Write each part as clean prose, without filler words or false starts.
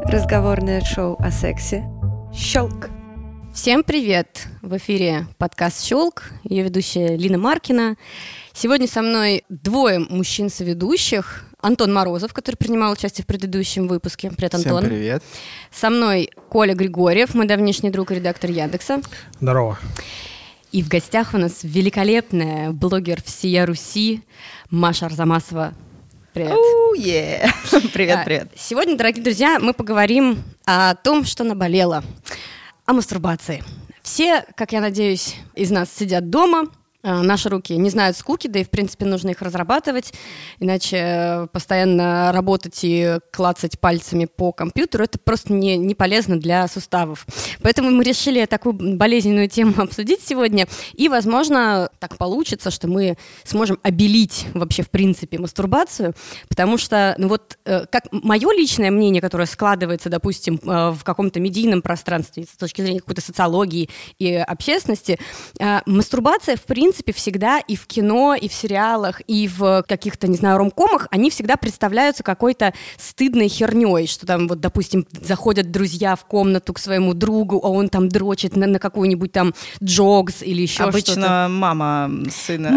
Разговорное шоу о сексе «Щелк». Всем привет! В эфире подкаст «Щелк», ее ведущая Лина Маркина. Сегодня со мной двое мужчин-соведущих. Антон Морозов, который принимал участие в предыдущем выпуске. Привет, Антон. Всем привет. Со мной Коля Григорьев, мой давнишний друг и редактор Яндекса. Здорово. И в гостях у нас великолепная блогер всея Руси Маша Арзамасова. Привет. Привет. Сегодня, дорогие друзья, мы поговорим о том, что наболело. О мастурбации. Все, как я надеюсь, из нас сидят дома. Наши руки не знают скуки, да и, в принципе, нужно их разрабатывать, иначе постоянно работать и клацать пальцами по компьютеру — это просто не полезно для суставов. Поэтому мы решили такую болезненную тему обсудить сегодня, и, возможно, так получится, что мы сможем обелить вообще, в принципе, мастурбацию, потому что, как мое личное мнение, которое складывается, допустим, в каком-то медийном пространстве с точки зрения какой-то социологии и общественности, мастурбация, в принципе, всегда и в кино, и в сериалах, и в каких-то, не знаю, ромкомах, они всегда представляются какой-то стыдной херней, что там, вот, допустим, заходят друзья в комнату к своему другу, а он там дрочит на какую-нибудь там джогс или еще Обычно что-то. Обычно мама сына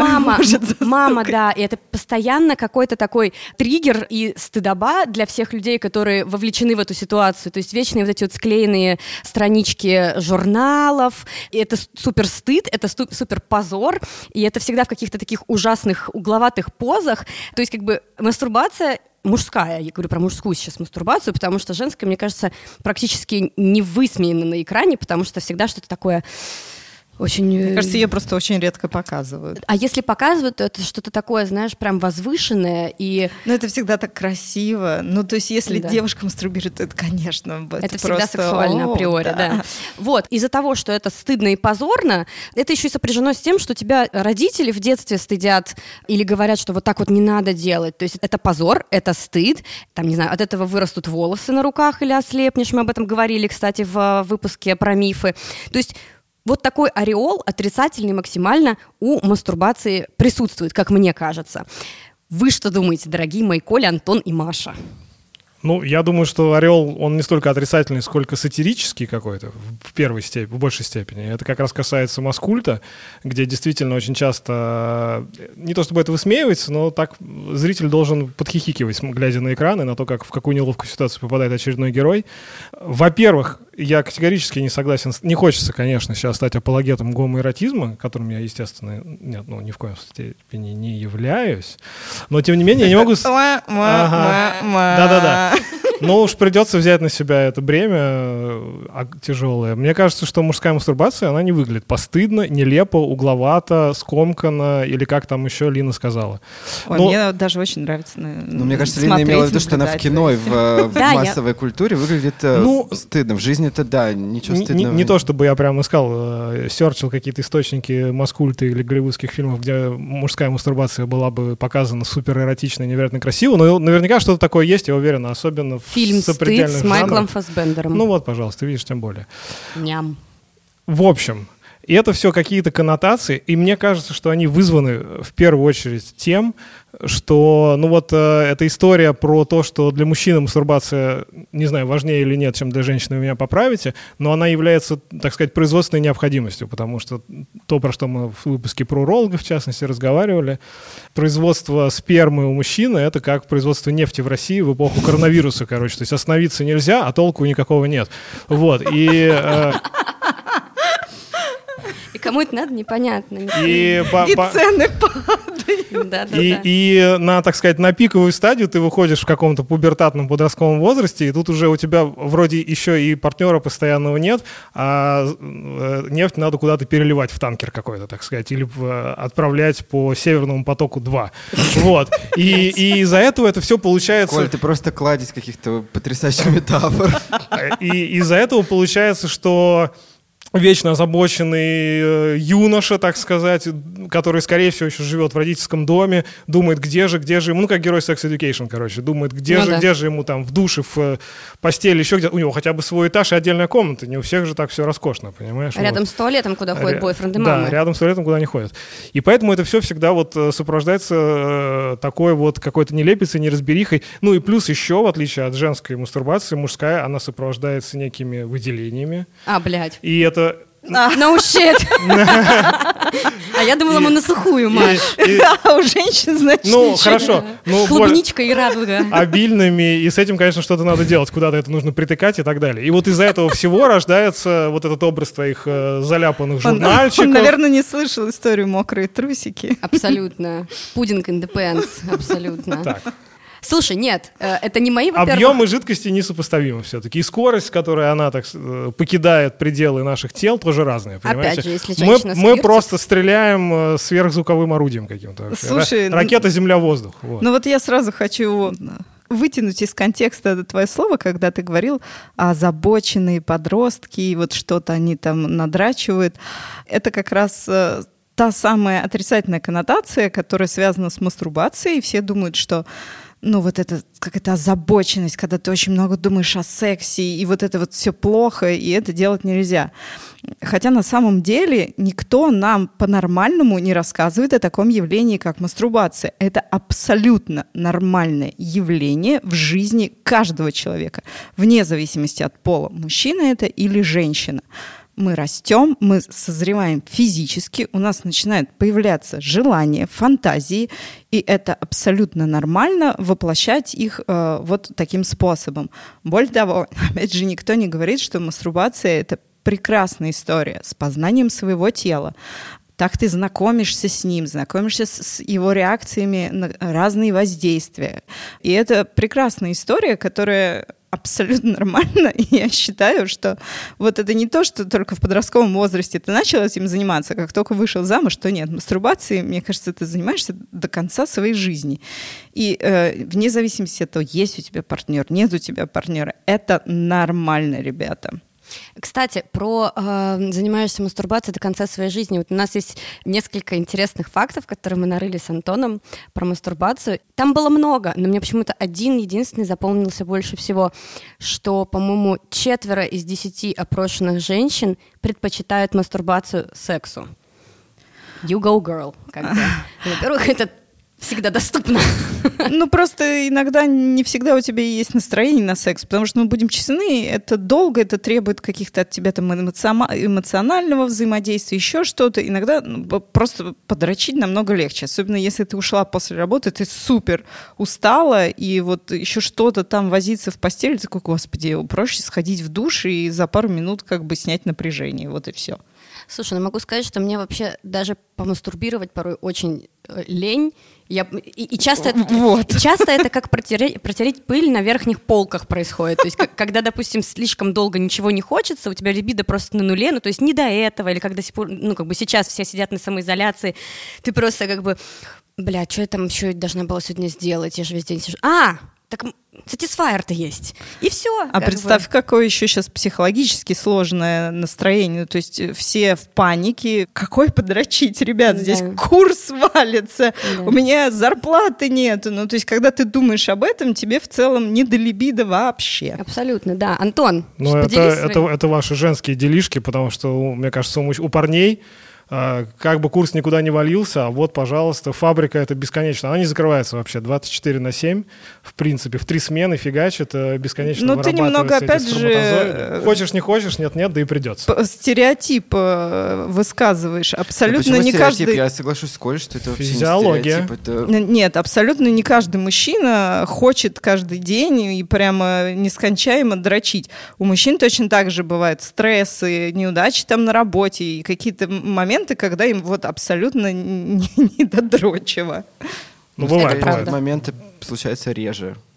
Мама, да, и это постоянно какой-то такой триггер и стыдоба для всех людей, которые вовлечены в эту ситуацию, то есть вечные вот эти вот склеенные странички журналов, и это супер стыд, это супер позор, и это всегда в каких-то таких ужасных угловатых позах. То есть как бы мастурбация мужская, я говорю про мужскую сейчас мастурбацию, потому что женская, мне кажется, практически не высмеяна на экране, потому что всегда что-то такое очень... Мне кажется, ее просто очень редко показывают. А если показывают, то это что-то такое, знаешь, прям возвышенное и... Ну, это всегда так красиво. Ну, то есть, если девушка мастурбирует, то это, конечно, это всегда сексуально априори, да. Вот, из-за того, что это стыдно и позорно, это еще и сопряжено с тем, что тебя родители в детстве стыдят или говорят, что вот так вот не надо делать. То есть это позор, это стыд. Там, не знаю, от этого вырастут волосы на руках или ослепнешь. Мы об этом говорили, кстати, в выпуске про мифы. То есть вот такой ореол отрицательный максимально у мастурбации присутствует, как мне кажется. Вы что думаете, дорогие мои Коля, Антон и Маша? Ну, я думаю, что ореол, он не столько отрицательный, сколько сатирический какой-то, в большей степени. Это как раз касается маскульта, где действительно очень часто, не то чтобы это высмеивается, но так зритель должен подхихикивать, глядя на экран, и на то, как в какую неловкую ситуацию попадает очередной герой. Во-первых, я категорически не согласен, не хочется, конечно, сейчас стать апологетом гомоэротизма, которым я, естественно, ни в коем степени не являюсь, но, тем не менее, я не могу... Да-да-да. Но уж придется взять на себя это бремя тяжелое. Мне кажется, что мужская мастурбация, она не выглядит постыдно, нелепо, угловато, скомканно, или как там еще Лина сказала. Мне даже очень нравится мне кажется, Лина имела в виду, что она в кино и в массовой культуре выглядит стыдно. В жизни-то, да, ничего стыдного. Не то, чтобы я прям искал, серчил какие-то источники маскульта или голливудских фильмов, где мужская мастурбация была бы показана супер эротично и невероятно красиво, но наверняка что-то такое есть, я уверен, особенно в фильм «Стыд» с Майклом Фассбендером. Ну вот, пожалуйста, видишь, тем более. Ням. В общем, и это все какие-то коннотации, и мне кажется, что они вызваны в первую очередь тем, что, эта история про то, что для мужчины мастурбация, не знаю, важнее или нет, чем для женщины, вы меня поправите, но она является, так сказать, производственной необходимостью, потому что то, про что мы в выпуске про урологов, в частности, разговаривали, производство спермы у мужчины — это как производство нефти в России в эпоху коронавируса, то есть остановиться нельзя, а толку никакого нет. Вот, и кому это надо, непонятно. И цены падают. И на, так сказать, на пиковую стадию ты выходишь в каком-то пубертатном подростковом возрасте, и тут уже у тебя вроде еще и партнера постоянного нет, а нефть надо куда-то переливать в танкер какой-то, так сказать, или отправлять по Северному потоку-2. Вот. И из-за этого это все получается... Коль, ты просто кладезь каких-то потрясающих метафор. И из-за этого получается, что вечно озабоченный юноша, так сказать, который, скорее всего, еще живет в родительском доме, думает, где же ему, ну, как герой Sex Education, короче, думает, где же ему там в душе, в постели, еще где-то, у него хотя бы свой этаж и отдельная комната, не у всех же так все роскошно, понимаешь? Рядом с туалетом, куда ходят бойфренды мамы. Да, рядом с туалетом, куда они ходят. И поэтому это все всегда вот сопровождается такой вот какой-то нелепицей, неразберихой. Ну и плюс еще, в отличие от женской мастурбации, мужская, она сопровождается некими выделениями. Блядь. И это... No shit. А я думала, мы на сухую, Маш. А у женщин, значит, ну, хорошо. Клубничка и радуга. Обильными, и с этим, конечно, что-то надо делать, куда-то это нужно притыкать и так далее. И вот из-за этого всего рождается вот этот образ твоих заляпанных журнальчиков. Он, наверное, не слышал историю «Мокрые трусики». Абсолютно. Пудинг in the pants. Абсолютно. Так. Слушай, нет, это не мои, во-первых... Объемы жидкости несопоставимы все-таки. И скорость, с которой она так покидает пределы наших тел, тоже разные, понимаете? Опять же, если женщина мы просто стреляем сверхзвуковым орудием каким-то вообще. Слушай, ракета земля-воздух. Вот. Ну вот я сразу хочу вытянуть из контекста это твое слово, когда ты говорил озабоченные подростки, и вот что-то они там надрачивают. Это как раз... та самая отрицательная коннотация, которая связана с мастурбацией. Все думают, что ну вот это какая-то озабоченность, когда ты очень много думаешь о сексе, и вот это вот все плохо, и это делать нельзя. Хотя на самом деле никто нам по-нормальному не рассказывает о таком явлении, как мастурбация. Это абсолютно нормальное явление в жизни каждого человека, вне зависимости от пола, мужчина это или женщина. Мы растем, мы созреваем физически, у нас начинают появляться желания, фантазии, и это абсолютно нормально воплощать их вот таким способом. Более того, опять же, никто не говорит, что мастурбация — это прекрасная история с познанием своего тела. Так ты знакомишься с ним, знакомишься с его реакциями на разные воздействия. И это прекрасная история, которая... абсолютно нормально, и я считаю, что вот это не то, что только в подростковом возрасте ты начал этим заниматься, как только вышел замуж, то нет, мастурбацией, мне кажется, ты занимаешься до конца своей жизни. И вне зависимости от того, есть у тебя партнер, нет у тебя партнера, это нормально, ребята. Кстати, про занимаешься мастурбацией до конца своей жизни. Вот у нас есть несколько интересных фактов, которые мы нарыли с Антоном про мастурбацию. Там было много, но мне почему-то один единственный запомнился больше всего, что, по-моему, 4 из 10 опрошенных женщин предпочитают мастурбацию сексу. You go, girl. Во-первых, это всегда доступно. Ну, просто иногда не всегда у тебя есть настроение на секс, потому что, мы будем честны, это долго, это требует каких-то от тебя там эмоционального взаимодействия, еще что-то. Иногда просто подрочить намного легче, особенно если ты ушла после работы, ты супер устала, и вот еще что-то там возиться в постели, ты такой, господи, проще сходить в душ и за пару минут как бы снять напряжение, вот и все. Слушай, ну могу сказать, что мне вообще даже помастурбировать порой очень лень. Часто это как протереть пыль на верхних полках происходит. То есть, когда, допустим, слишком долго ничего не хочется, у тебя либидо просто на нуле, ну, то есть не до этого, или когда сейчас все сидят на самоизоляции, ты просто как бы, бля, что я там еще должна была сегодня сделать? Я же весь день сижу. Так сатисфайер-то есть. И все. А представь, какое еще сейчас психологически сложное настроение. То есть все в панике. Какой подрочить, ребят? Да. Здесь курс валится. Да. У меня зарплаты нет. Ну, то есть, когда ты думаешь об этом, тебе в целом не до либидо вообще. Абсолютно, да. Антон, это ваши женские делишки, потому что, мне кажется, у парней как бы курс никуда не валился, а вот, пожалуйста, фабрика это бесконечно. Она не закрывается вообще 24/7, в принципе, в 3 смены фигачит, бесконечно вырабатываются. Ну, ты немного, опять же... Хочешь, не хочешь, нет, да и придется. Стереотип высказываешь. Абсолютно не каждый... Я соглашусь с Колей, что это вообще физиология. Не стереотип. Нет, абсолютно не каждый мужчина хочет каждый день и прямо нескончаемо дрочить. У мужчин точно так же бывают стрессы, неудачи там на работе и какие-то моменты, когда им вот абсолютно не до дрочева. Бывают моменты случаются реже.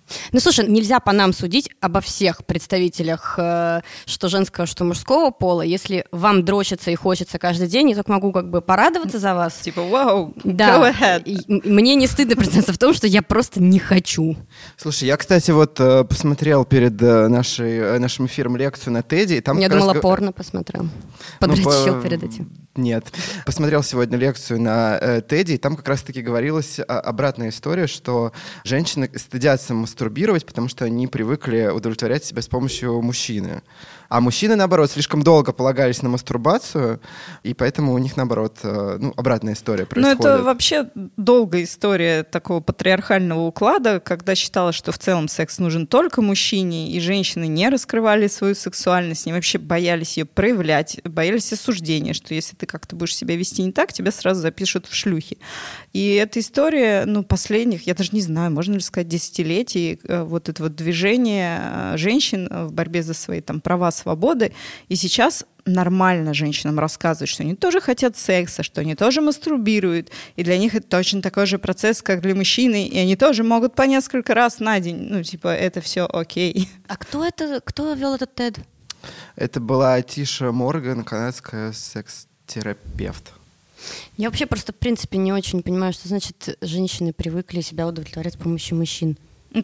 Ну, слушай, нельзя по нам судить обо всех представителях, что женского, что мужского пола. Если вам дрочится и хочется каждый день, я только могу как бы порадоваться за вас. Типа, вау, да. Go ahead. И мне не стыдно признаться в том, что я просто не хочу. Слушай, я, кстати, вот посмотрел перед нашим эфиром лекцию на TED, и там я думала, порно посмотрел. Подрочил перед этим. Нет. Посмотрел сегодня лекцию на TED, и там как раз-таки говорилась обратная история, что женщины стыдятся мастурбировать, потому что они привыкли удовлетворять себя с помощью мужчины. А мужчины, наоборот, слишком долго полагались на мастурбацию, и поэтому у них, наоборот, обратная история происходит. Ну, это вообще долгая история такого патриархального уклада, когда считалось, что в целом секс нужен только мужчине, и женщины не раскрывали свою сексуальность, они вообще боялись ее проявлять, боялись осуждения, что если ты как-то будешь себя вести не так, тебя сразу запишут в шлюхи. И эта история, последних, я даже не знаю, можно ли сказать, десятилетий, вот это вот движение женщин в борьбе за свои там права, свободы. И сейчас нормально женщинам рассказывают, что они тоже хотят секса, что они тоже мастурбируют. И для них это точно такой же процесс, как для мужчины. И они тоже могут по несколько раз на день. Это все окей. А кто вел этот TED? Это была Тиша Морган, канадская секс-терапевт. Я вообще просто, в принципе, не очень понимаю, что значит женщины привыкли себя удовлетворять с помощью мужчин.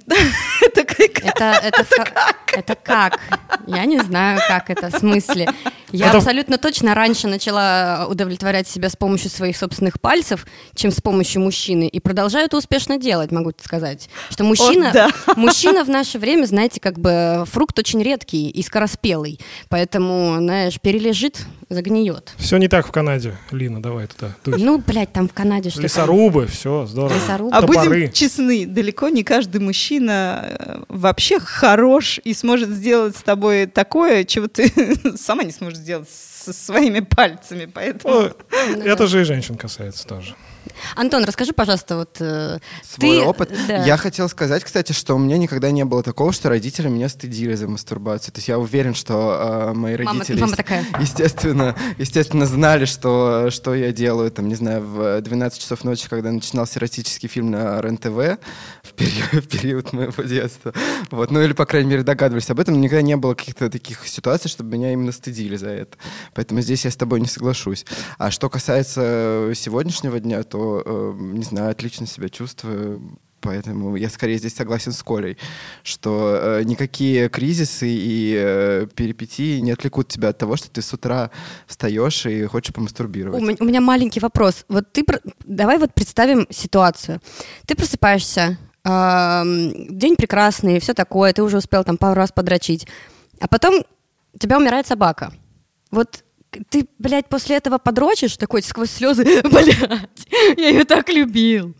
Это как? Я не знаю, как это, в смысле. Я абсолютно точно раньше начала удовлетворять себя с помощью своих собственных пальцев, чем с помощью мужчины, и продолжаю это успешно делать, могу сказать. Что мужчина в наше время, знаете, как бы фрукт очень редкий и скороспелый, поэтому, знаешь, перележит, загниет. Все не так в Канаде, Лина, давай туда. Там в Канаде что-то. Лесорубы, все, здорово. А будем честны, далеко не каждый мужчина вообще хорош и сможет сделать с тобой такое, чего ты сама не сможешь сделать со своими пальцами, поэтому... Это же и женщин касается тоже. Антон, расскажи, пожалуйста, свой опыт. Да. Я хотел сказать, кстати, что у меня никогда не было такого, что родители меня стыдили за мастурбацию. То есть я уверен, что мои родители, естественно, знали, что я делаю, там, не знаю, в 12 часов ночи, когда начинался эротический фильм на РЕН-ТВ в период моего детства. Или, по крайней мере, догадывались об этом. Никогда не было каких-то таких ситуаций, чтобы меня именно стыдили за это. Поэтому здесь я с тобой не соглашусь. А что касается сегодняшнего дня, то, не знаю, отлично себя чувствую. Поэтому я скорее здесь согласен с Колей, что никакие кризисы и перипетии не отвлекут тебя от того, что ты с утра встаешь и хочешь помастурбировать. У меня маленький вопрос. Давай представим ситуацию. Ты просыпаешься, день прекрасный, все такое, ты уже успел там пару раз подрочить, а потом у тебя умирает собака. Ты, после этого подрочишь, такой сквозь слезы, я ее так любил.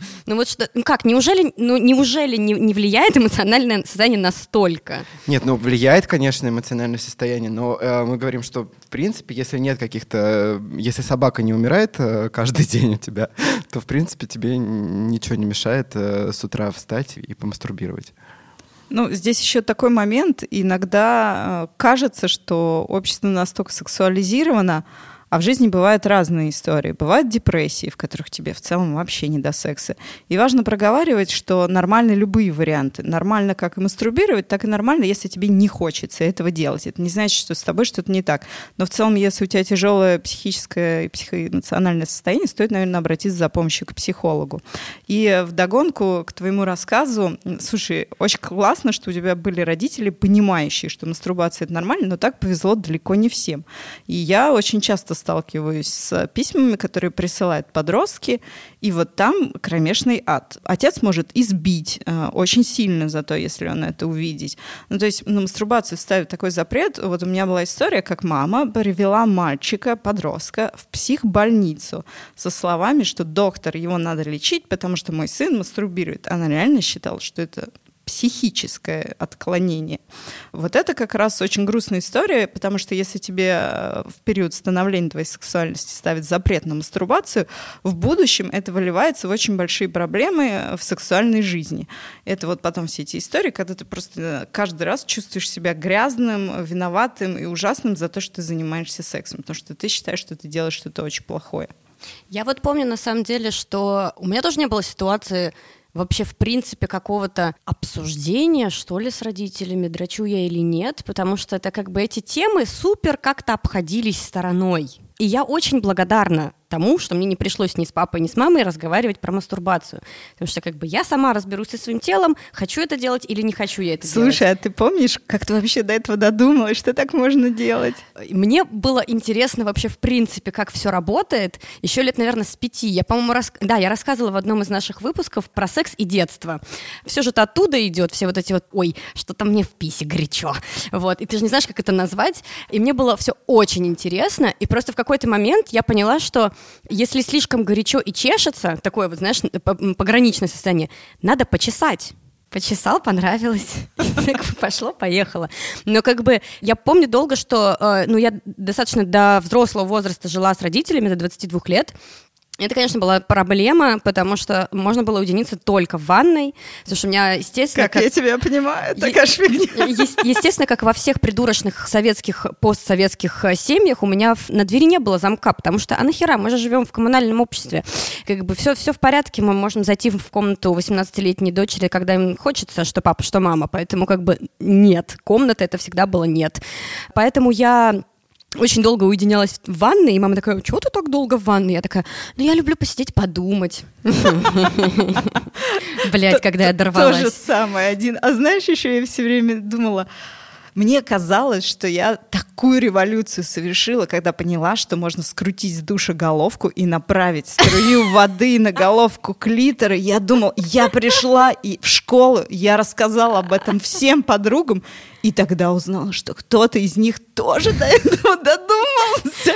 Неужели не влияет эмоциональное состояние настолько? Нет, влияет, конечно, эмоциональное состояние, но мы говорим, что, в принципе, если собака не умирает каждый день у тебя, то, в принципе, тебе ничего не мешает с утра встать и помастурбировать. Здесь еще такой момент. Иногда кажется, что общество настолько сексуализировано, а в жизни бывают разные истории. Бывают депрессии, в которых тебе в целом вообще не до секса. И важно проговаривать, что нормальны любые варианты. Нормально как и мастурбировать, так и нормально, если тебе не хочется этого делать. Это не значит, что с тобой что-то не так. Но в целом, если у тебя тяжелое психическое и психоэмоциональное состояние, стоит, наверное, обратиться за помощью к психологу. И вдогонку к твоему рассказу, слушай, очень классно, что у тебя были родители, понимающие, что мастурбация — это нормально, но так повезло далеко не всем. И я очень часто сталкиваюсь с письмами, которые присылают подростки, и там кромешный ад. Отец может избить очень сильно за то, если он это увидит. То есть на мастурбацию ставят такой запрет. У меня была история, как мама привела мальчика, подростка, в психбольницу со словами, что доктор, его надо лечить, потому что мой сын мастурбирует. Она реально считала, что это психическое отклонение. Это как раз очень грустная история, потому что если тебе в период становления твоей сексуальности ставят запрет на мастурбацию, в будущем это выливается в очень большие проблемы в сексуальной жизни. Это потом все эти истории, когда ты просто каждый раз чувствуешь себя грязным, виноватым и ужасным за то, что ты занимаешься сексом, потому что ты считаешь, что ты делаешь что-то очень плохое. Я помню, на самом деле, что у меня тоже не было ситуации, вообще, в принципе, какого-то обсуждения, что ли, с родителями, дрочу я или нет, потому что это как бы эти темы супер как-то обходились стороной. И я очень благодарна тому, что мне не пришлось ни с папой, ни с мамой разговаривать про мастурбацию. Потому что как бы я сама разберусь со своим телом, хочу это делать или не хочу я это делать. Слушай, а ты помнишь, как ты вообще до этого додумалась, что так можно делать? Мне было интересно вообще в принципе, как все работает. Еще лет, наверное, с 5. Я, по-моему, я рассказывала в одном из наших выпусков про секс и детство. Все же это оттуда идет, все вот эти вот, ой, что-то мне в писе горячо. Вот. И ты же не знаешь, как это назвать. И мне было все очень интересно. И просто в какой-то момент я поняла, что если слишком горячо и чешется, такое вот, знаешь, пограничное состояние, надо почесать. Почесал, понравилось. Пошло, поехало. Но как бы я помню долго, что я достаточно до взрослого возраста жила с родителями, до 22 лет. Это, конечно, была проблема, потому что можно было уединиться только в ванной, потому что у меня, естественно... Я тебя понимаю, такая фигня. Естественно, как во всех придурочных советских, постсоветских семьях, у меня на двери не было замка, потому что, нахера, мы же живем в коммунальном обществе. Как бы все в порядке, мы можем зайти в комнату 18-летней дочери, когда им хочется, что папа, что мама, поэтому как бы нет, комната это всегда было нет. Поэтому я... очень долго уединялась в ванной, и мама такая: чего ты так долго в ванной? Я такая: я люблю посидеть, подумать. Блять, когда я дорвалась. То же самое один. А знаешь, еще я все время думала, мне казалось, что я такую революцию совершила, когда поняла, что можно скрутить с душа головку и направить струю воды на головку клитора. Я думала, я пришла и в школу, я рассказала об этом всем подругам, и тогда узнала, что кто-то из них тоже до этого додумался.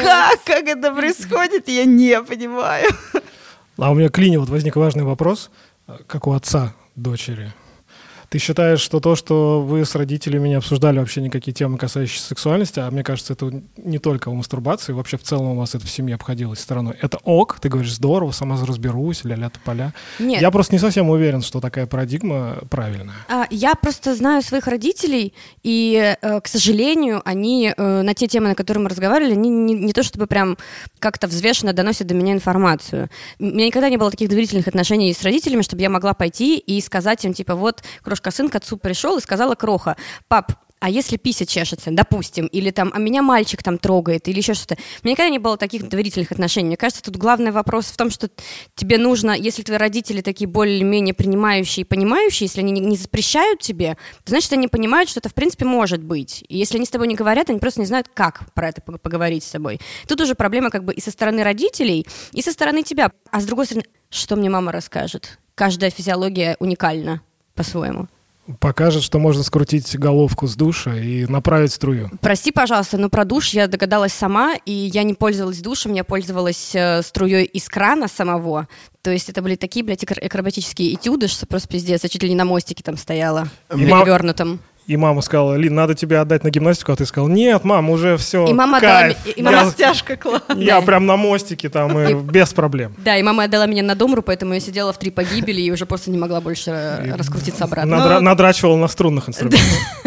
Как это происходит, я не понимаю. А у меня к Лине вот возник важный вопрос, как у отца дочери. Ты считаешь, что то, что вы с родителями не обсуждали вообще никакие темы, касающиеся сексуальности, а мне кажется, это не только о мастурбации, вообще в целом у вас это в семье обходилось стороной. Это ок, ты говоришь, здорово, сама разберусь, ля-ля тополя. Нет. Я просто не совсем уверен, что такая парадигма правильная. Я просто знаю своих родителей, и, к сожалению, они на те темы, на которые мы разговаривали, они не то чтобы прям как-то взвешенно доносят до меня информацию. У меня никогда не было таких доверительных отношений с родителями, чтобы я могла пойти и сказать им, типа, вот, сын к отцу пришел и сказала: Кроха, пап, а если пися чешется, допустим, или там, а меня мальчик там трогает, или еще что-то. У меня никогда не было таких доверительных отношений. Мне кажется, тут главный вопрос в том, что тебе нужно, если твои родители такие более-менее принимающие и понимающие, если они не запрещают тебе, значит, они понимают, что это в принципе может быть. И если они с тобой не говорят, они просто не знают, как про это поговорить с тобой. Тут уже проблема как бы и со стороны родителей, и со стороны тебя. А с другой стороны, что мне мама расскажет? Каждая физиология уникальна по-своему. Покажет, что можно скрутить головку с душа и направить струю. Прости, пожалуйста, но про душ я догадалась сама, и я не пользовалась душем, я пользовалась струей из крана самого. То есть это были такие, блядь, акробатические этюды, что просто пиздец, я чуть ли не на мостике там стояла, перевернутом. И мама сказала: Лин, надо тебе отдать на гимнастику, а ты сказал: нет, мам, уже все, и мама кайф. И мама растяжка класс. Я прям на мостике там, и без проблем. Да, и мама отдала меня на домру, поэтому я сидела в 3 погибели и уже просто не могла больше раскрутиться обратно. Надрачивала на струнных инструментах.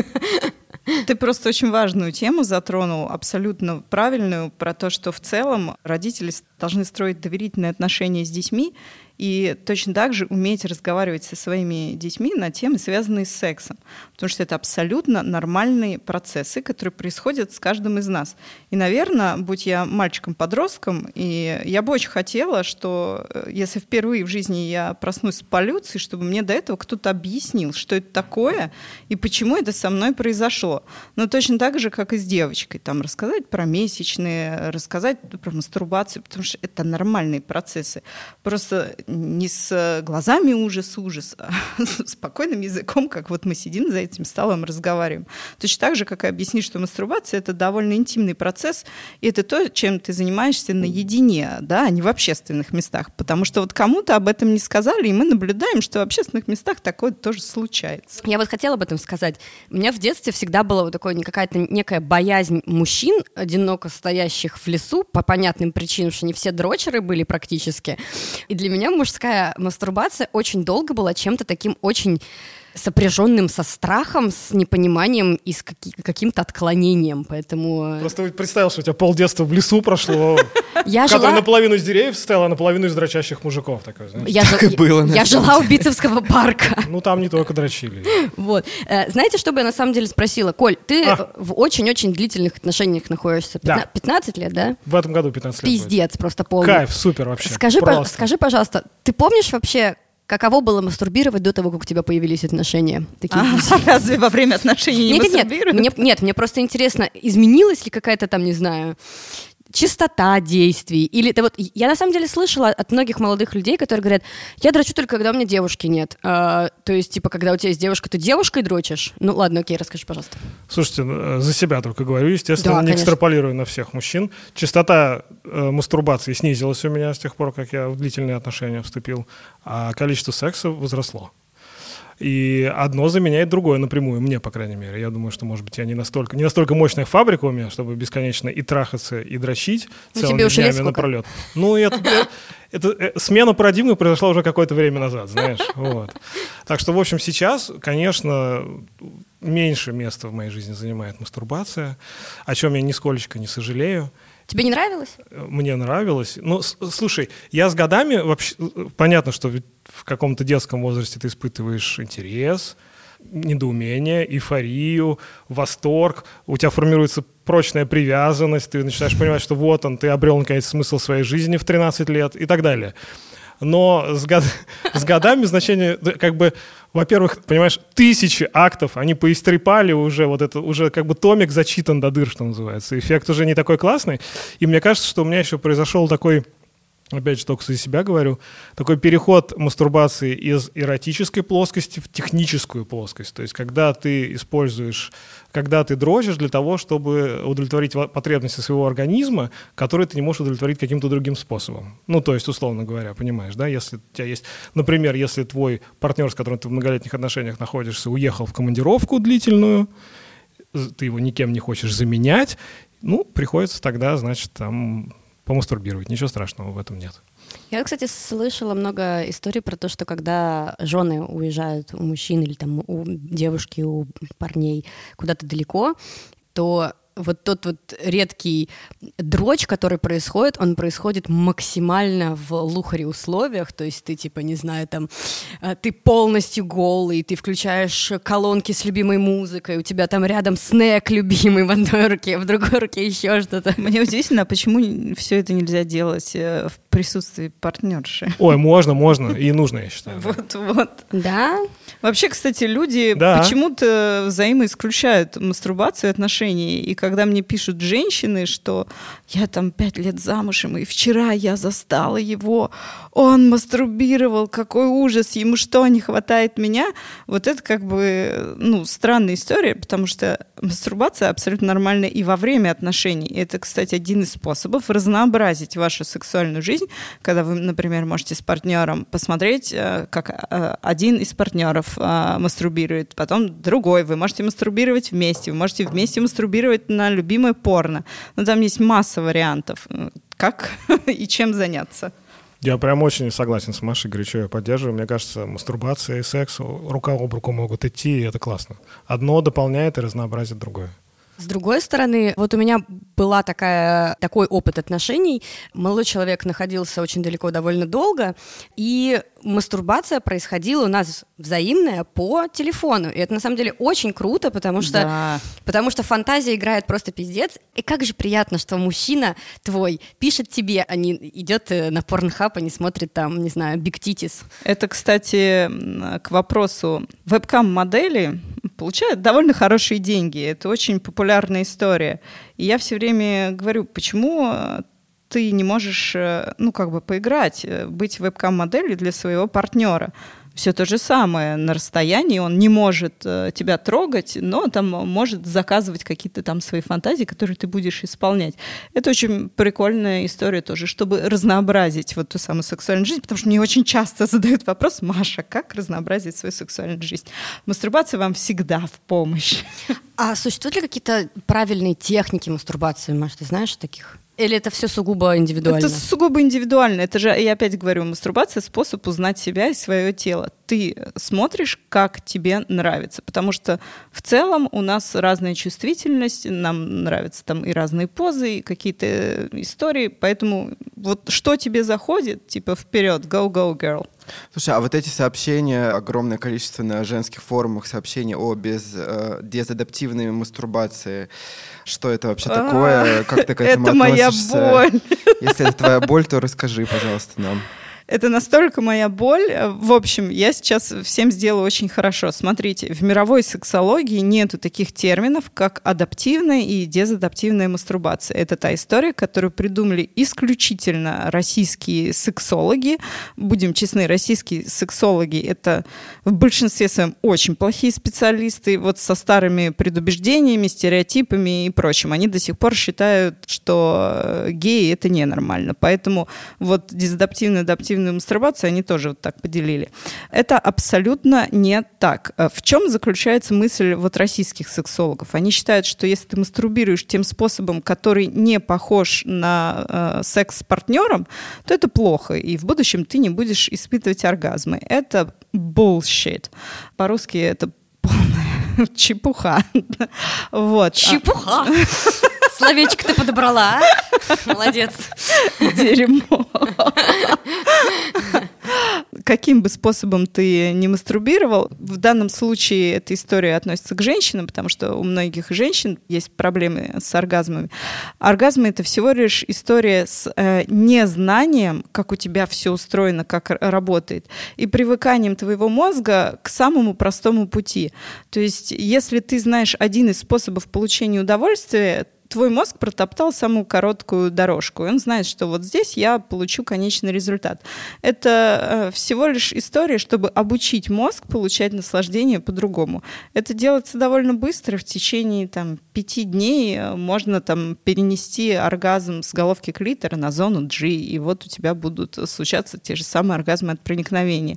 Ты просто очень важную тему затронул, абсолютно правильную, про то, что в целом родители должны строить доверительные отношения с детьми и точно так же уметь разговаривать со своими детьми на темы, связанные с сексом. Потому что это абсолютно нормальные процессы, которые происходят с каждым из нас. И, наверное, будь я мальчиком-подростком, и я бы очень хотела, что если впервые в жизни я проснусь с полюцией, чтобы мне до этого кто-то объяснил, что это такое и почему это со мной произошло. Но точно так же, как и с девочкой. Там рассказать про месячные, рассказать про мастурбацию, потому что это нормальные процессы. Просто не с глазами ужас, а с спокойным языком, как вот мы сидим за этим столом и разговариваем. Точно так же, как и объяснить, что мастурбация — это довольно интимный процесс, и это то, чем ты занимаешься наедине, да, а не в общественных местах. Потому что вот кому-то об этом не сказали, и мы наблюдаем, что в общественных местах такое тоже случается. Я вот хотела об этом сказать. У меня в детстве всегда была вот такая какая-то некая боязнь мужчин, одиноко стоящих в лесу, по понятным причинам, что не все дрочеры были практически. И для меня мужская мастурбация очень долго была чем-то таким очень сопряженным со страхом, с непониманием и с каким-то отклонением, поэтому... Просто представил, что у тебя полдетства в лесу прошло, который наполовину из деревьев состоял, а наполовину из дрочащих мужиков. Я жила у Битцевского парка. Ну, там не только дрочили. Вот. Знаете, что бы я на самом деле спросила? Коль, ты в очень-очень длительных отношениях находишься. 15 лет, да? В этом году 15 лет. Пиздец, просто полный. Кайф, супер вообще. Скажи, пожалуйста, ты помнишь вообще, каково было мастурбировать до того, как у тебя появились отношения? Разве во время отношений не мастурбируют? Нет, мне просто интересно, изменилась ли какая-то там, не знаю, частота действий? Или вот я на самом деле слышала от многих молодых людей, которые говорят, я дрочу только, когда у меня девушки нет. То есть, типа, когда у тебя есть девушка, ты девушкой дрочишь? Ну ладно, окей, расскажи, пожалуйста. Слушайте, за себя только говорю, естественно, не экстраполирую на всех мужчин. Частота мастурбации снизилась у меня с тех пор, как я в длительные отношения вступил, а количество секса возросло. И одно заменяет другое напрямую, мне, по крайней мере. Я думаю, что, может быть, я не настолько мощная фабрика у меня, чтобы бесконечно и трахаться, и дрочить целыми днями напролет. Ну, это смена парадигмы произошла уже какое-то время назад, знаешь. Вот. Так что, в общем, сейчас, конечно, меньше места в моей жизни занимает мастурбация, о чем я нисколечко не сожалею. Тебе не нравилось? Мне нравилось. Ну, слушай, я с годами вообще... Понятно, что в каком-то детском возрасте ты испытываешь интерес, недоумение, эйфорию, восторг. У тебя формируется прочная привязанность, ты начинаешь понимать, что вот он, ты обрел, наконец, смысл своей жизни в 13 лет и так далее. Но с годами значение, как бы, во-первых, понимаешь, тысячи актов, они поистрепали уже, вот это уже как бы томик зачитан до дыр, что называется. Эффект уже не такой классный. И мне кажется, что у меня еще произошел такой, опять же, только за себя говорю, такой переход мастурбации из эротической плоскости в техническую плоскость. То есть когда ты дрочишь для того, чтобы удовлетворить потребности своего организма, которые ты не можешь удовлетворить каким-то другим способом. Ну, то есть, условно говоря, понимаешь, да, если у тебя есть, например, если твой партнер, с которым ты в многолетних отношениях находишься, уехал в командировку длительную, ты его никем не хочешь заменять, ну, приходится тогда, значит, там... помастурбировать. Ничего страшного в этом нет. Я, кстати, слышала много историй про то, что когда жены уезжают у мужчин или там у девушки, у парней куда-то далеко, то вот тот вот редкий дрочь, который происходит, он происходит максимально в лухари условиях, то есть ты, типа, не знаю, там, ты полностью голый, ты включаешь колонки с любимой музыкой, у тебя там рядом снэк любимый в одной руке, в другой руке еще что-то. Мне удивительно, почему все это нельзя делать в присутствии партнерши? Ой, можно, и нужно, я считаю. Вот. Да? Вообще, кстати, люди почему-то взаимоисключают мастурбацию и отношения. И когда мне пишут женщины, что я там 5 лет замужем, и вчера я застала его, он мастурбировал, какой ужас, ему что, не хватает меня? Вот это как бы, странная история, потому что мастурбация абсолютно нормальна и во время отношений. И это, кстати, один из способов разнообразить вашу сексуальную жизнь, когда вы, например, можете с партнером посмотреть, как один из партнеров мастурбирует, потом другой. Вы можете мастурбировать вместе, вы можете вместе мастурбировать на любимое порно. Но там есть масса вариантов, как и чем заняться. Я прям очень согласен с Машей, горячо ее поддерживаю. Мне кажется, мастурбация и секс рука об руку могут идти, и это классно. Одно дополняет и разнообразит другое. С другой стороны, вот у меня была такой опыт отношений. Молодой человек находился очень далеко довольно долго, и мастурбация происходила у нас взаимная по телефону. И это на самом деле очень круто, потому что фантазия играет просто пиздец. И как же приятно, что мужчина твой пишет тебе, а не идет на Pornhub, а не смотрит там, не знаю, Big Titties. Это, кстати, к вопросу. Вебкам-модели получают довольно хорошие деньги. Это очень популярная история. И я все время говорю, почему ты не можешь, поиграть, быть вебкам-моделью для своего партнера. Все то же самое. На расстоянии он не может тебя трогать, но там может заказывать какие-то там свои фантазии, которые ты будешь исполнять. Это очень прикольная история тоже, чтобы разнообразить вот ту самую сексуальную жизнь, потому что мне очень часто задают вопрос: Маша, как разнообразить свою сексуальную жизнь? Мастурбация вам всегда в помощь. А существуют ли какие-то правильные техники мастурбации, Маша, ты знаешь таких? Или это все сугубо индивидуально? Это сугубо индивидуально. Это же, я опять говорю, мастурбация — способ узнать себя и свое тело. ты смотришь, как тебе нравится. Потому что в целом у нас разная чувствительность, нам нравятся там и разные позы, и какие-то истории. Поэтому вот что тебе заходит, типа вперед, go, girl. Слушай, а вот эти сообщения, огромное количество на женских форумах сообщений о дезадаптивной мастурбации, что это вообще такое? Как ты к этому относишься? Это моя боль. Если это твоя боль, то расскажи, пожалуйста, нам. Это настолько моя боль. В общем, я сейчас всем сделаю очень хорошо. Смотрите, в мировой сексологии нету таких терминов, как адаптивная и дезадаптивная мастурбация. Это та история, которую придумали исключительно российские сексологи. Будем честны, российские сексологи — это в большинстве своем очень плохие специалисты, вот со старыми предубеждениями, стереотипами и прочим. Они до сих пор считают, что геи — это ненормально. Поэтому вот дезадаптивная, адаптивная мастурбацию они тоже вот так поделили. Это абсолютно не так. В чем заключается мысль вот российских сексологов? Они считают, что если ты мастурбируешь тем способом, который не похож на секс с партнером, то это плохо, и в будущем ты не будешь испытывать оргазмы. Это bullshit. По-русски это полная чепуха. Вот. Чепуха! Словечко ты подобрала, молодец. Дерьмо. Каким бы способом ты ни мастурбировал, в данном случае эта история относится к женщинам, потому что у многих женщин есть проблемы с оргазмами. Оргазмы — это всего лишь история с незнанием, как у тебя все устроено, как работает, и привыканием твоего мозга к самому простому пути. То есть, если ты знаешь один из способов получения удовольствия, твой мозг протоптал самую короткую дорожку, и он знает, что вот здесь я получу конечный результат. Это всего лишь история, чтобы обучить мозг получать наслаждение по-другому. Это делается довольно быстро, в течение 5 дней можно перенести оргазм с головки клитора на зону G, и вот у тебя будут случаться те же самые оргазмы от проникновения.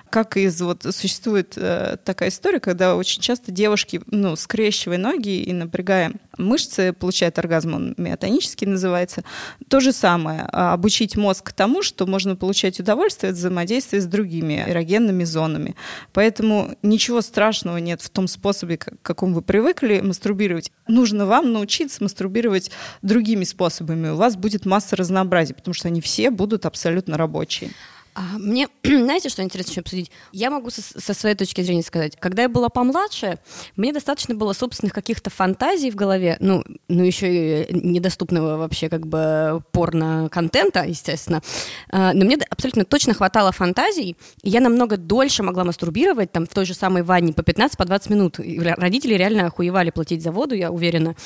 Существует такая история, когда очень часто девушки, скрещивая ноги и напрягая мышцы, получают оргазм, он миотонический называется. То же самое. Обучить мозг тому, что можно получать удовольствие от взаимодействия с другими эрогенными зонами. Поэтому ничего страшного нет в том способе, к какому вы привыкли мастурбировать. Нужно вам научиться мастурбировать другими способами. У вас будет масса разнообразия, потому что они все будут абсолютно рабочие. Мне, знаете, что интересно еще обсудить? Я могу со своей точки зрения сказать. Когда я была помладше, мне достаточно было собственных каких-то фантазий в голове, еще и недоступного вообще порно-контента, естественно. Но мне абсолютно точно хватало фантазий, и я намного дольше могла мастурбировать в той же самой ванне по 15-20 минут. И родители реально охуевали платить за воду, я уверена.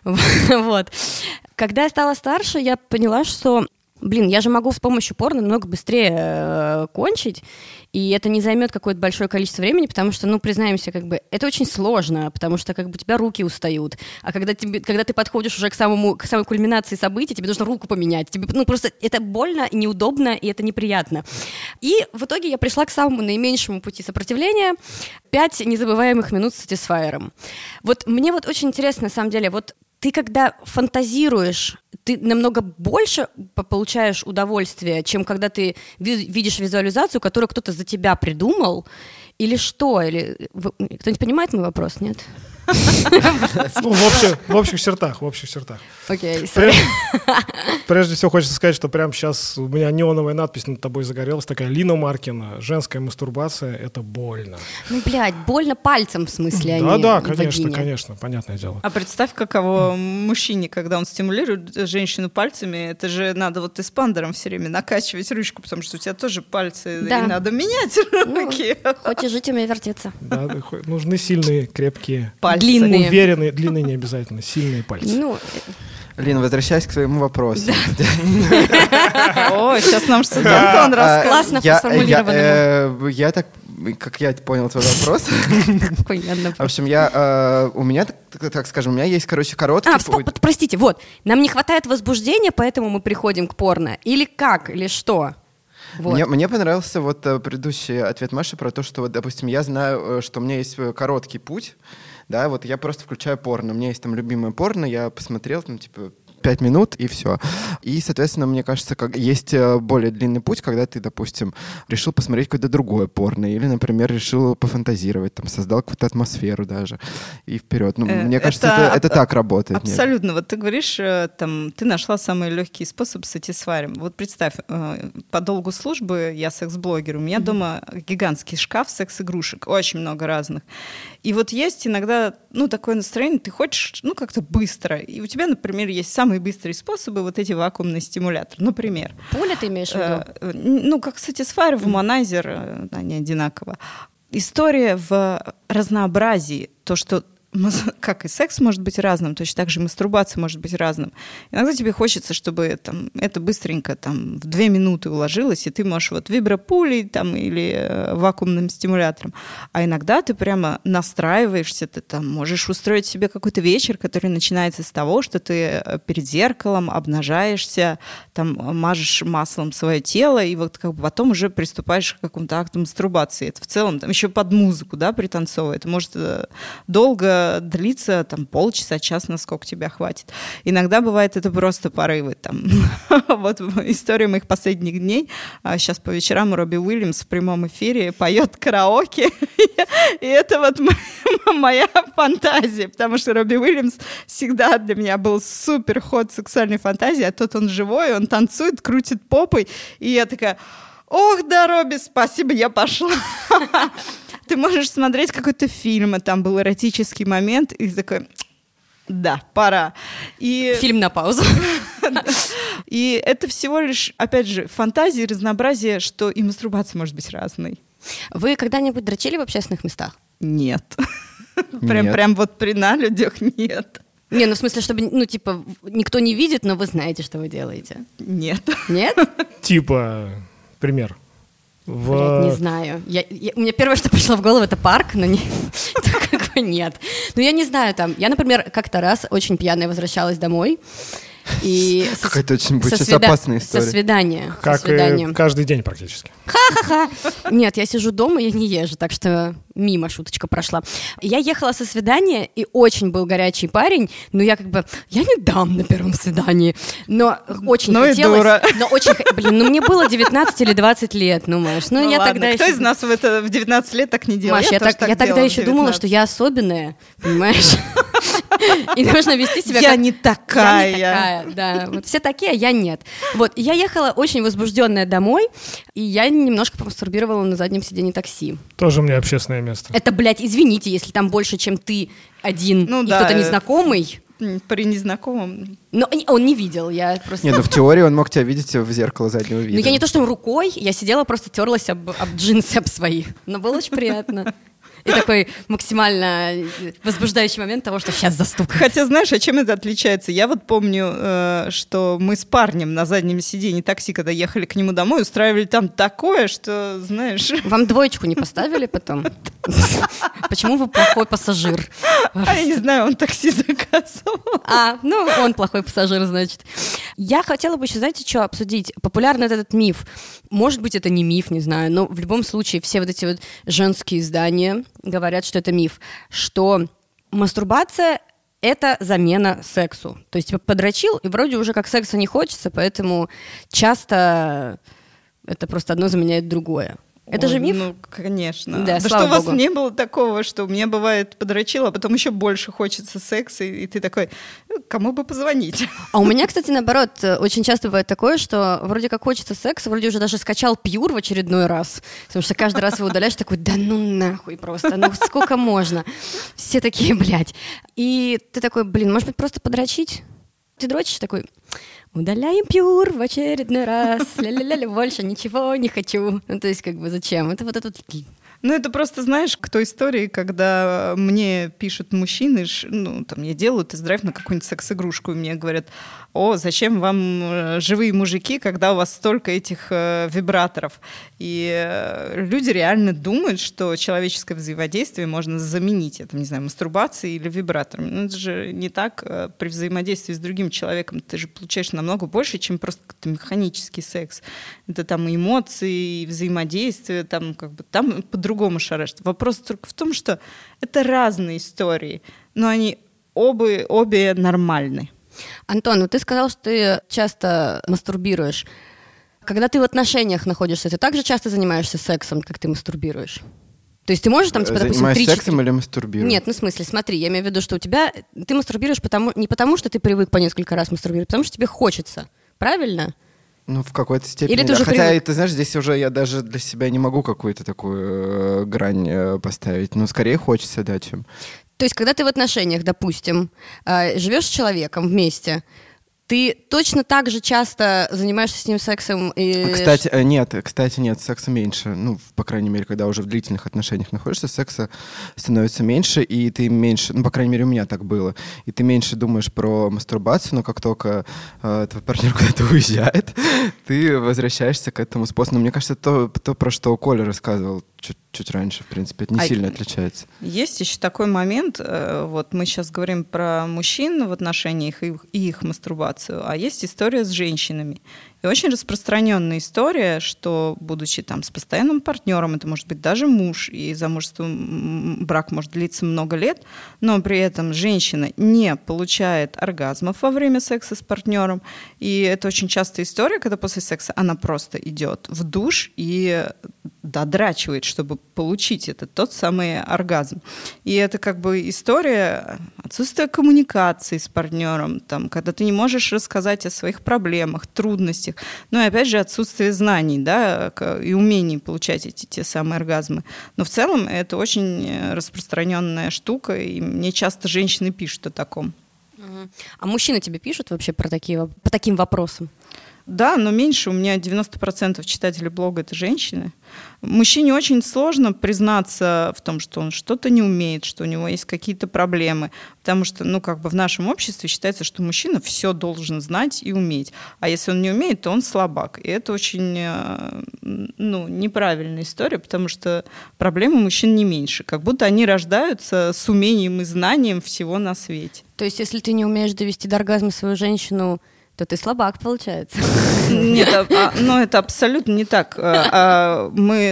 Вот. Когда я стала старше, я поняла, что я же могу с помощью порно намного быстрее кончить, и это не займет какое-то большое количество времени, потому что, признаемся, это очень сложно, потому что у тебя руки устают, а когда ты подходишь уже к самой кульминации событий, тебе нужно руку поменять, тебе просто это больно, неудобно, и это неприятно. И в итоге я пришла к самому наименьшему пути сопротивления — 5 незабываемых минут с сатисфайером. Вот мне очень интересно, на самом деле, ты когда фантазируешь, ты намного больше получаешь удовольствия, чем когда ты видишь визуализацию, которую кто-то за тебя придумал, или что? Кто-нибудь понимает мой вопрос, нет? В общих чертах. Окей, Прежде всего хочется сказать, что прямо сейчас у меня неоновая надпись над тобой загорелась, такая: Лина Маркина, женская мастурбация — это больно. Больно пальцем, в смысле, да, конечно, понятное дело. А представь, каково мужчине, когда он стимулирует женщину пальцами, это же надо эспандером все время накачивать ручку, потому что у тебя тоже пальцы, и надо менять руки. Хочешь жить, умей вертеться. Да, нужны сильные, крепкие пальцы. Длинные. Уверенные, длинные не обязательно, сильные пальцы. Лин, возвращаясь к своему вопросу. О, сейчас нам что-то Антон расскажет. Классно сформулировано. Я так, как я понял твой вопрос. В общем, у меня, так скажем, у меня есть, короткий... Простите, нам не хватает возбуждения, поэтому мы приходим к порно. Или как, или что? Мне понравился предыдущий ответ Маши про то, что, допустим, я знаю, что у меня есть короткий путь. Да, я просто включаю порно. У меня есть любимое порно, я посмотрел, 5 минут, и все. И, соответственно, мне кажется, есть более длинный путь, когда ты, допустим, решил посмотреть какое-то другое порно, или, например, решил пофантазировать, там, создал какую-то атмосферу даже, и вперед. Мне кажется, это так работает. Абсолютно. Вот ты говоришь, там, ты нашла самый легкий способ satisfy. Вот представь, по долгу службы я секс-блогер, у меня дома гигантский шкаф секс-игрушек, очень много разных. И вот есть иногда, такое настроение, ты хочешь, как-то быстро. И у тебя, например, есть самые быстрые способы, вот эти вакуумные стимуляторы. Например. Пуля ты имеешь в виду? Как Satisfyer, Womanizer, они одинаково. История в разнообразии. То, что как и секс может быть разным, точно так же и мастурбация может быть разным. Иногда тебе хочется, чтобы это быстренько в 2 минуты уложилось, и ты можешь вибропулей или вакуумным стимулятором. А иногда ты прямо настраиваешься, ты можешь устроить себе какой-то вечер, который начинается с того, что ты перед зеркалом обнажаешься, мажешь маслом свое тело, и потом уже приступаешь к какому-то акту мастурбации. Это в целом еще под музыку, пританцовывая. Это может долго длится полчаса, час, насколько тебя хватит. Иногда бывает это просто порывы. Вот история моих последних дней. Сейчас по вечерам Робби Уильямс в прямом эфире поет караоке. И это моя фантазия, потому что Робби Уильямс всегда для меня был супер ход сексуальной фантазии, а тут он живой, он танцует, крутит попой, и я такая: ох, да, Робби, спасибо, я пошла. Ты можешь смотреть какой-то фильм, и там был эротический момент, и ты такой: да, пора. Фильм на паузу. И это всего лишь, опять же, фантазия, разнообразие, что и мастурбация может быть разной. Вы когда-нибудь дрочили в общественных местах? Нет. Прям при людях нет. Не, в смысле, чтобы, никто не видит, но вы знаете, что вы делаете. Нет. Нет? Пример. Не знаю. У меня первое, что пришло в голову, это парк, но нет. Я не знаю, я, например, как-то раз очень пьяная возвращалась домой. Какая-то очень сейчас опасная история. Со свидания. Как и каждый день практически. Ха-ха-ха. Нет, я сижу дома, я не езжу, так что мимо шуточка прошла. Я ехала со свидания, и очень был горячий парень, но я я не дам на первом свидании, но очень хотелось. И дура. Но очень, мне было 19 или 20 лет, Маш. Я ладно, тогда кто из нас в 19 лет так не делал? Маш, я тогда еще думала, что я особенная, понимаешь? И нужно вести себя Я не такая. Я не такая, да. Вот все такие, а я нет. Вот, и я ехала очень возбужденная домой, и я немножко помастурбировала на заднем сиденье такси. Тоже мне общественное место. Это, извините, если там больше, чем ты один, и кто-то незнакомый. При незнакомом. Но он не видел, я просто... Нет, в теории он мог тебя видеть в зеркало заднего вида. Я не то, что рукой, я сидела, просто терлась об джинсы, об свои. Но было очень приятно. И такой максимально возбуждающий момент того, что сейчас застукают. Хотя, знаешь, а чем это отличается? Я помню, что мы с парнем на заднем сиденье такси, когда ехали к нему домой, устраивали там такое, что, знаешь... Вам 2 не поставили потом? Почему вы плохой пассажир? Я не знаю, он такси заказывал. Он плохой пассажир, значит. Я хотела бы еще, знаете, что обсудить? Популярный этот миф. Может быть, это не миф, не знаю, но в любом случае все вот эти женские издания говорят, что это миф, что мастурбация — это замена сексу. То есть подрочил, и вроде уже как секса не хочется, поэтому часто это просто одно заменяет другое. Это же миф? Конечно. Да, что у вас не было такого, что мне бывает подрочило, а потом еще больше хочется секса, и ты такой: кому бы позвонить? А у меня, кстати, наоборот, очень часто бывает такое, что вроде как хочется секса, вроде уже даже скачал Пьюр в очередной раз, потому что каждый раз его удаляешь, такой: да ну нахуй просто, сколько можно? Все такие, блядь. И ты такой: может быть, просто подрочить? Ты дрочишь, такой: удаляем Пьюр в очередной раз, ля-ля-ля, больше ничего не хочу. То есть зачем? Это это просто, знаешь, к той истории, когда мне пишут мужчины, я делаю тест-драйв на какую-нибудь секс-игрушку, и мне говорят: о, зачем вам живые мужики, когда у вас столько этих вибраторов? И люди реально думают, что человеческое взаимодействие можно заменить, мастурбацией или вибратором. Это же не так. При взаимодействии с другим человеком ты же получаешь намного больше, чем просто механический секс. Это и эмоции, и взаимодействие, там по-другому шарашит. Вопрос только в том, что это разные истории, но они обе нормальны. Антон, ты сказал, что ты часто мастурбируешь. Когда ты в отношениях находишься, ты также часто занимаешься сексом, как ты мастурбируешь? То есть ты можешь там, типа, допустим, занимаюсь сексом или мастурбирую? Нет, в смысле, смотри, я имею в виду, что у тебя... Ты мастурбируешь не потому, что ты привык по несколько раз мастурбировать, потому что тебе хочется. Правильно? В какой-то степени, или да. Хотя, ты знаешь, здесь уже я даже для себя не могу какую-то такую грань поставить. Скорее хочется, да, чем... То есть, когда ты в отношениях, допустим, живешь с человеком вместе, ты точно так же часто занимаешься с ним сексом? Кстати, нет, секса меньше. По крайней мере, когда уже в длительных отношениях находишься, секса становится меньше, и ты меньше, по крайней мере, у меня так было, и ты меньше думаешь про мастурбацию, но как только твой партнер куда-то уезжает, ты возвращаешься к этому способу. Мне кажется, то, про что Коля рассказывал чуть раньше, в принципе, это не сильно отличается. Есть еще такой момент, вот мы сейчас говорим про мужчин в отношениях и их мастурбацию, а есть история с женщинами. И очень распространенная история, что, будучи там с постоянным партнером, это может быть даже муж, и замужеством брак может длиться много лет, но при этом женщина не получает оргазмов во время секса с партнером. И это очень частая история, когда после секса она просто идет в душ и додрачивает, чтобы получить тот самый оргазм. И это как бы история отсутствия коммуникации с партнером, когда ты не можешь рассказать о своих проблемах, трудностях. Ну и опять же отсутствие знаний, да, и умений получать те самые оргазмы. Но в целом это очень распространенная штука, и мне часто женщины пишут о таком. А мужчины тебе пишут вообще по таким вопросам? Да, но меньше. У меня 90% читателей блога — это женщины. Мужчине очень сложно признаться в том, что он что-то не умеет, что у него есть какие-то проблемы. Потому что, в нашем обществе считается, что мужчина все должен знать и уметь. А если он не умеет, то он слабак. И это очень, неправильная история, потому что проблемы мужчин не меньше. Как будто они рождаются с умением и знанием всего на свете. То есть, если ты не умеешь довести до оргазма свою женщину, то ты слабак, получается. Нет, это абсолютно не так. Мы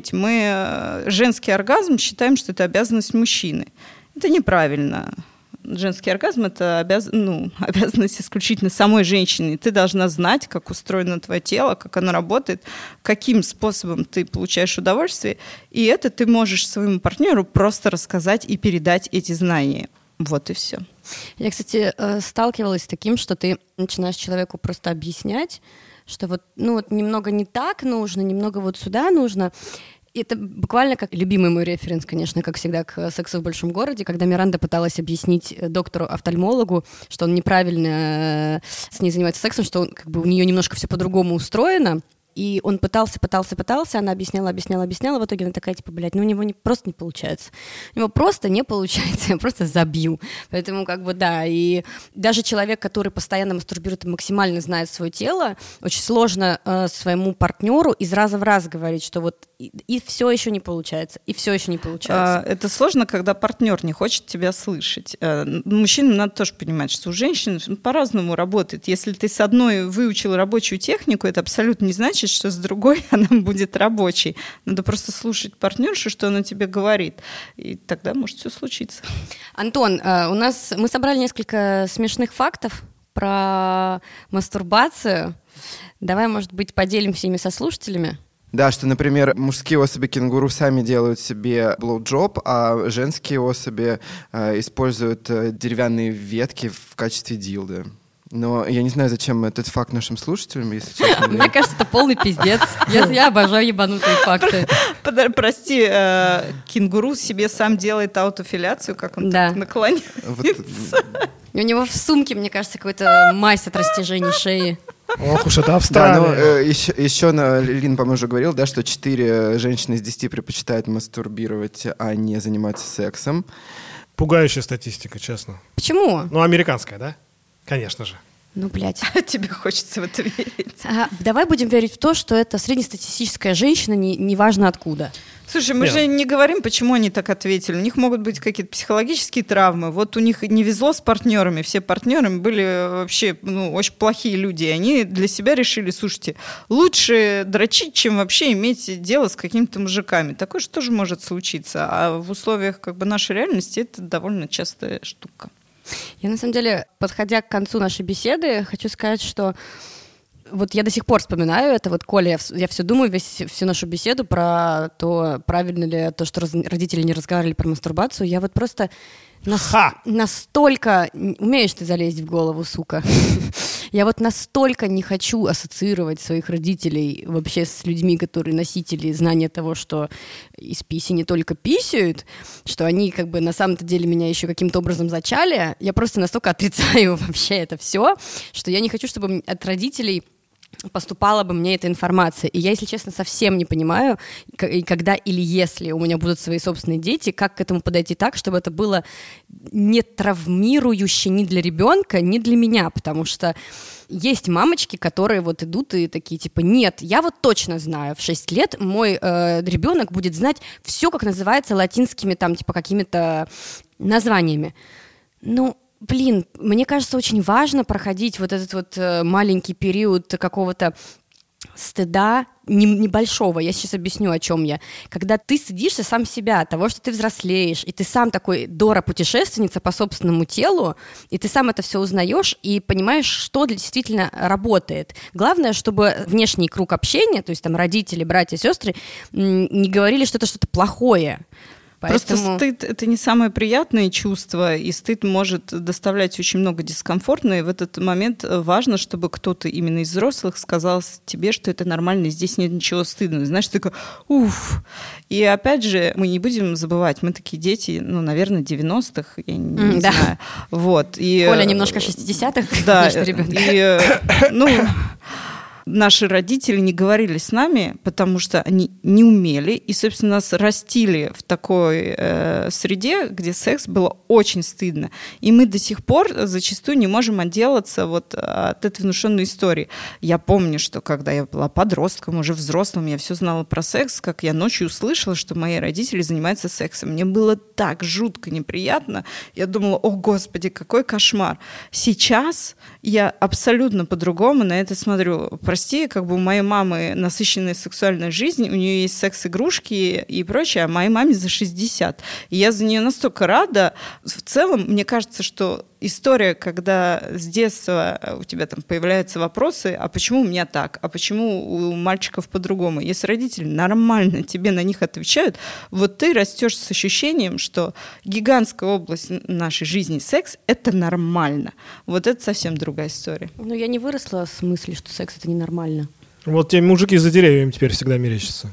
женский оргазм считаем, что это обязанность мужчины. Это неправильно. Женский оргазм — это обязанность исключительно самой женщины. Ты должна знать, как устроено твое тело, как оно работает, каким способом ты получаешь удовольствие. И это ты можешь своему партнеру просто рассказать и передать эти знания. Вот и все. Я, кстати, сталкивалась с таким, что ты начинаешь человеку просто объяснять, что немного не так нужно, немного вот сюда нужно. И это буквально как любимый мой референс, конечно, как всегда, к «Сексу в большом городе», когда Миранда пыталась объяснить доктору-офтальмологу, что он неправильно с ней занимается сексом, что у нее немножко все по-другому устроено. И он пытался, она объясняла, в итоге она такая, у него просто не получается. У него просто не получается, я просто забью. Поэтому, и даже человек, который постоянно мастурбирует и максимально знает свое тело, очень сложно своему партнеру из раза в раз говорить, что и все еще не получается, и все еще не получается. Это сложно, когда партнер не хочет тебя слышать. Мужчинам надо тоже понимать, что у женщин по-разному работает. Если ты с одной выучил рабочую технику, это абсолютно не значит, что с другой она будет рабочей. Надо просто слушать партнершу, что она тебе говорит, и тогда может все случиться. Антон, мы собрали несколько смешных фактов про мастурбацию. Давай, может быть, поделимся ими со слушателями? Да, что, например, мужские особи кенгуру сами делают себе блоуджоп, а женские особи используют деревянные ветки в качестве дилдо. Но я не знаю, зачем этот факт нашим слушателям, если честно. Мне кажется, это полный пиздец. Я обожаю ебанутые факты. Прости, кенгуру себе сам делает аутофиляцию, как он так наклоняется. У него в сумке, мне кажется, какой-то мазь от растяжений шеи. Ох уж это Австралия. Еще Лин, по-моему, уже говорил, да, что 4 женщины из 10 предпочитают мастурбировать, а не заниматься сексом. Пугающая статистика, честно. Почему? Американская, да? Конечно же. Блядь. Тебе хочется в это верить. Давай будем верить в то, что это среднестатистическая женщина, неважно откуда. Слушай, мы же не говорим, почему они так ответили. У них могут быть какие-то психологические травмы. Вот у них не везло с партнерами. Все партнеры были вообще очень плохие люди. И они для себя решили, слушайте, лучше дрочить, чем вообще иметь дело с какими-то мужиками. Такое же тоже может случиться. А в условиях нашей реальности это довольно частая штука. Я, на самом деле, подходя к концу нашей беседы, хочу сказать, что вот я до сих пор вспоминаю это, вот, Коля, я все думаю всю нашу беседу про то, правильно ли то, что родители не разговаривали про мастурбацию. Я вот просто настолько... Умеешь ты залезть в голову, сука? Я вот настолько не хочу ассоциировать своих родителей вообще с людьми, которые носители знания того, что из писи не только писают, что они как бы на самом-то деле меня еще каким-то образом зачали. Я просто настолько отрицаю вообще это все, что я не хочу, чтобы от родителей поступала бы мне эта информация. И я, если честно, совсем не понимаю, когда или если у меня будут свои собственные дети, как к этому подойти так, чтобы это было не травмирующе ни для ребенка, ни для меня, потому что есть мамочки, которые вот идут и такие, типа, нет, я вот точно знаю, в 6 лет мой ребенок будет знать все, как называется, латинскими там, типа, какими-то названиями. Ну, блин, мне кажется, очень важно проходить вот этот вот маленький период какого-то стыда небольшого. Я сейчас объясню, о чем я. Когда ты стыдишься сам себя, того, что ты взрослеешь, и ты сам такой Дора-путешественница по собственному телу, и ты сам это все узнаешь и понимаешь, что действительно работает. Главное, чтобы внешний круг общения, то есть там родители, братья, сестры, не говорили, что это что-то плохое. Поэтому... Просто стыд — это не самое приятное чувство, и стыд может доставлять очень много дискомфорта, и в этот момент важно, чтобы кто-то именно из взрослых сказал тебе, что это нормально, здесь нет ничего стыдного. Знаешь, ты такой, уф. И опять же, мы не будем забывать, мы такие дети, ну, наверное, 90-х, я не знаю. Вот. И, Коля немножко 60-х, да, конечно, ребенок. И, ну... Наши родители не говорили с нами, потому что они не умели, и, собственно, нас растили в такой среде, где секс было очень стыдно. И мы до сих пор зачастую не можем отделаться вот от этой внушенной истории. Я помню, что когда я была подростком, уже взрослым, я все знала про секс, как я ночью услышала, что мои родители занимаются сексом. Мне было так жутко неприятно. Я думала, о, Господи, какой кошмар. Сейчас я абсолютно по-другому на это смотрю. Прости, как бы у моей мамы насыщенная сексуальная жизнь, у нее есть секс-игрушки и прочее, а моей маме за 60. И я за нее настолько рада. В целом, мне кажется, что история, когда с детства у тебя там появляются вопросы, а почему у меня так, а почему у мальчиков по-другому? Если родители нормально тебе на них отвечают, вот ты растешь с ощущением, что гигантская область нашей жизни, секс, это нормально. Вот это совсем другая история. Ну, я не выросла с мыслью, что секс — это ненормально. Вот те мужики за деревьями теперь всегда мерещатся.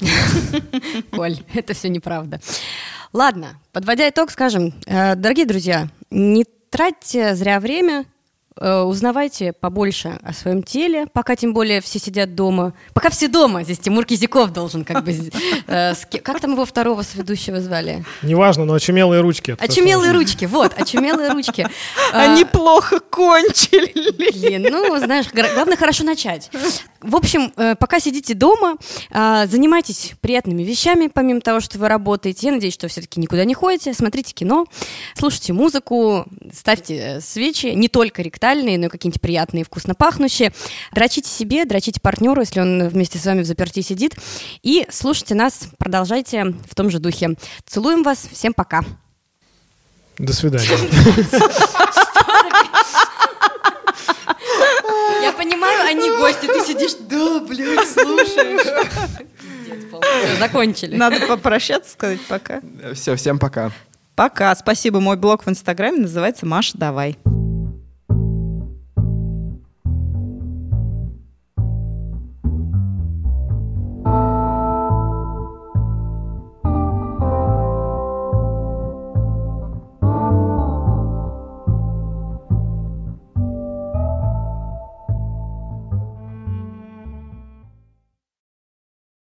Коль, это все неправда. Ладно, подводя итог, скажем, дорогие друзья, не тратьте зря время, узнавайте побольше о своем теле, пока тем более все сидят дома. Пока все дома, здесь Тимур Кизяков должен как бы... Как там его второго соведущего звали? Неважно, но очумелые ручки. Очумелые ручки, вот, очумелые ручки. Они плохо кончили. Блин, ну, знаешь, главное хорошо начать. В общем, пока сидите дома, занимайтесь приятными вещами, помимо того, что вы работаете. Я надеюсь, что все-таки никуда не ходите. Смотрите кино, слушайте музыку, ставьте свечи, не только ректальные, но и какие-нибудь приятные, вкусно пахнущие. Дрочите себе, дрочите партнеру, если он вместе с вами в заперти сидит. И слушайте нас, продолжайте в том же духе. Целуем вас, всем пока. До свидания. Я понимаю, они гости, ты сидишь, да, блядь, слушаешь. Закончили. Надо попрощаться, сказать пока. Все, всем пока. Пока. Спасибо. Мой блог в Инстаграме называется «Маша, давай».